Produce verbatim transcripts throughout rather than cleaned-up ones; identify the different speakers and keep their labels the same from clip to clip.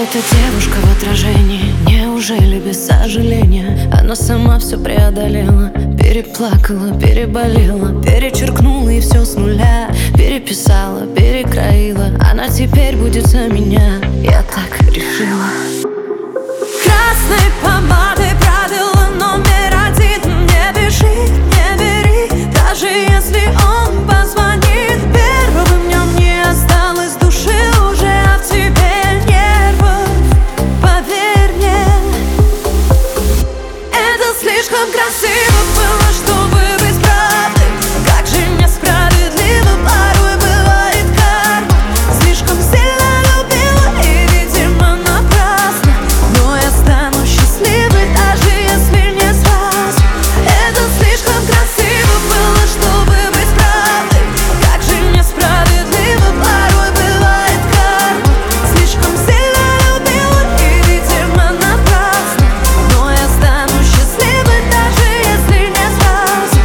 Speaker 1: эта девушка в отражении? Неужели без сожаления она сама все преодолела? Переплакала, переболела, перечеркнула и все с нуля. Переписала, перекроила, она теперь будет за меня. Я так решила. Красной помадой правила номер один: не бежи, не бери, даже если он позвонит первым. В нем не осталось души уже, а в тебе нервов, поверь мне. Это слишком красиво было, чтобы быть правдой. Как же несправедливо порой бывает карма. Слишком сильно любила и, видимо, напрасно. Но я стану счастливой, даже если не сразу. Это слишком красиво было, чтобы быть правдой. Как же несправедливо порой бывает карма. Слишком сильно любила и, видимо, напрасно. Но я стану счастливой, даже если не сразу.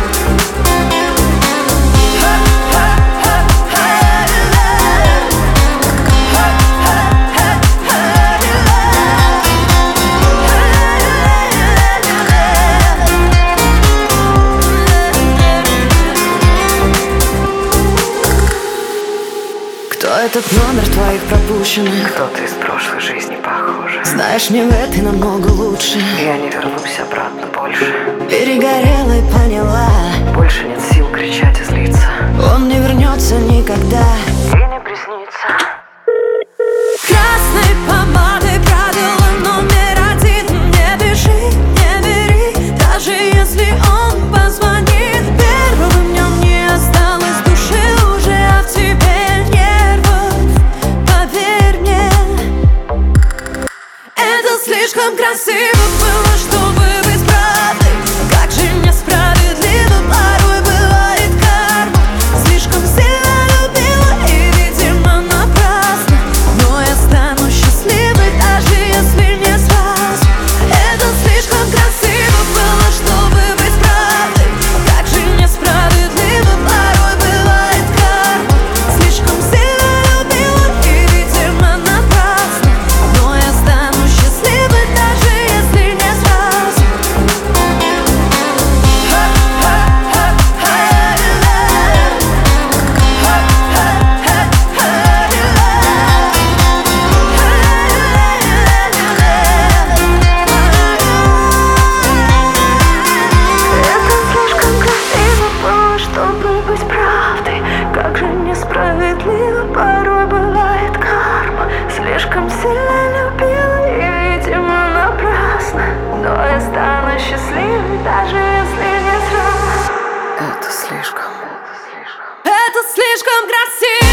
Speaker 1: Кто этот номер твоих пропущенных?
Speaker 2: Кто-то из прошлой жизни, похоже.
Speaker 1: Знаешь, мне в этой намного лучше.
Speaker 2: Я не вернусь обратно больше.
Speaker 1: Перегорела и поняла,
Speaker 2: Больше нет сил кричать и злиться.
Speaker 1: он не вернется никогда.
Speaker 2: И не приснится.
Speaker 1: Красной помадой правило номер один: не бежи, не бери, даже если он позвонит первым. В нем не осталось души уже, а в тебе нервов, поверь мне. Это слишком красиво было, чтобы быть правдой. Как же несправедливо порой бывает карма. Слишком сильно любила и, видимо, напрасно. Но я стану счастливой, даже если не сразу. Это слишком красиво было, чтобы быть правдой. Как же несправедливо порой бывает карма. Слишком сильно любила и, видимо, напрасно. Но я стану счастливой, даже если не сразу. Это слишком красиво было, чтобы быть правдой. Как же несправедливо порой бывает карма. Слишком сильно любила и, видимо, напрасно. Но я стану счастливой, даже если не сразу.
Speaker 2: Это слишком.
Speaker 1: Это слишком красиво.